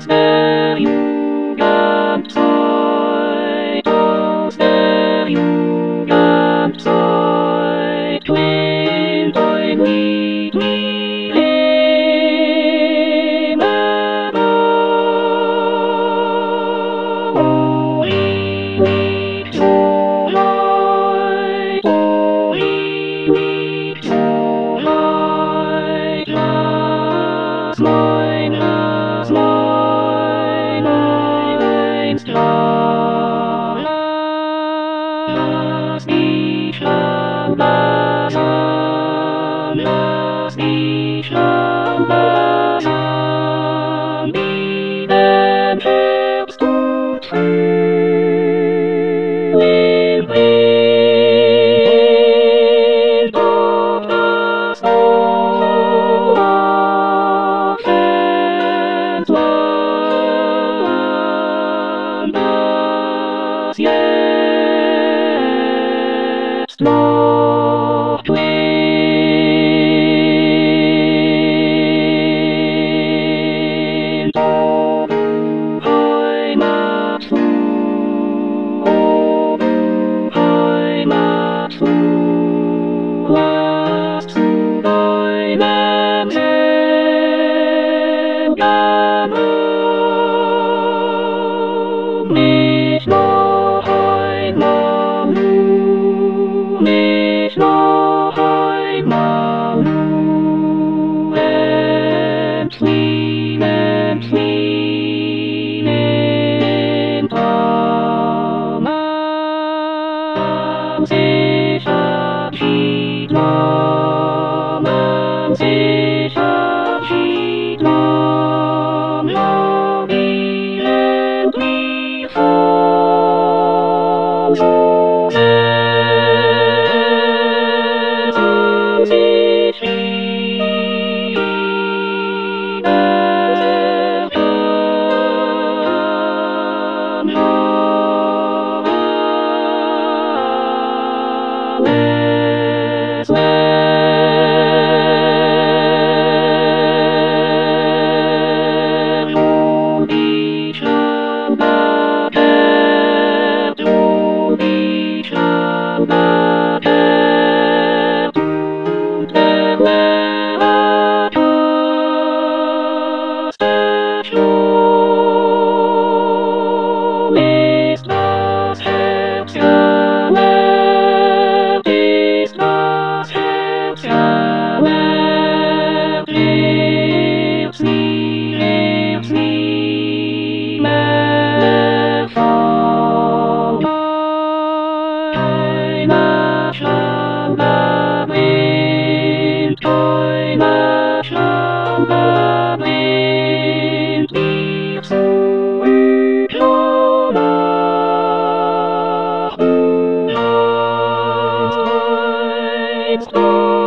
aus der Jugendzeit, quillt ein Lied wie immer. Oh, ich lieb so leid, oh, ich lieb so leid, lass mein einst da, lass dich langsam, wie den Herbst du trüb im Wind, doch das Land, das jetzt noch quillt. O Heimat, o Heimat, lass zu deinem selben mich noch einmal, mich noch einmal entfliehen, entfliehen im Traum. Nahm sich Abschied, nahmen sich Abschied, nahm wir endlich von so setzen sich ist das Herz erwärmt, ist das Herz erwärmt, lebt sie mehr von keiner Schande blind, keiner Schande blind, wir zurück nach einst, einst.